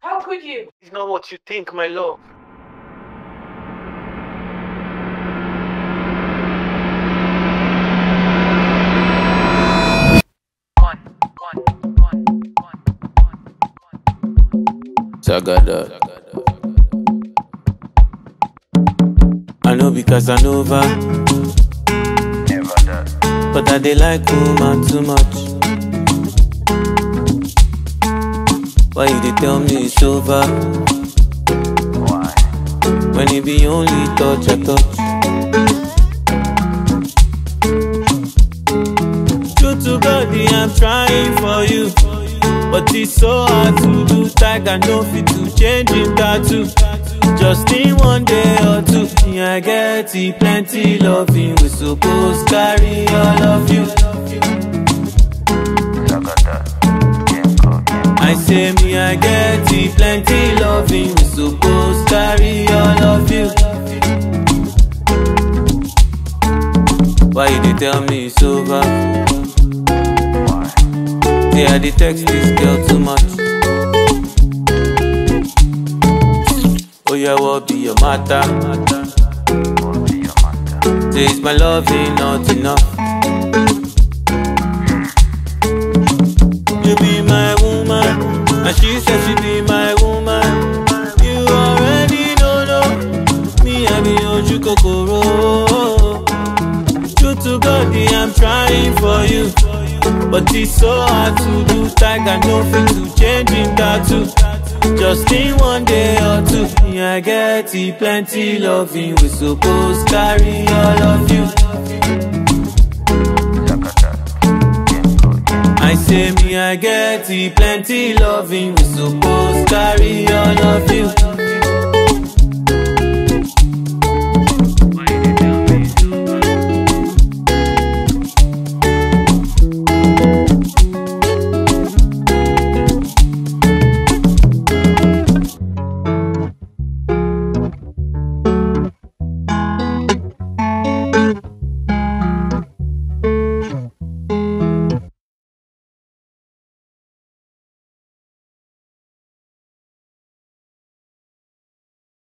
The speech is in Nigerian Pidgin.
How could you? It's not what you think, my love. Sagada. I know because I know over. Never does. But I dey like woman too much. Why you dey tell me it's over? Why? When it be only touch I touch. True to God, I'm trying for you. But it's so hard to do. Tiger no fit to change him tattoo. Just in one day or two. Me I get it, plenty loving. We supposed carry all of you. I say me I get it, plenty loving. We supposed carry all of you. Why you dey tell me it's over? Say I dey text this girl too much. Oh yeah, what be your matter? Say it's my loving not enough. You be my woman, and she said she be my woman. You already know, me I be Oju Kokoro. True to God, I'm trying for you. But it's so hard to do. Tiger no fit to change him tattoo. Just in one day or two. Me I get it, plenty loving. We supposed carry all of you. I say me I get it, plenty loving. We supposed carry all of you.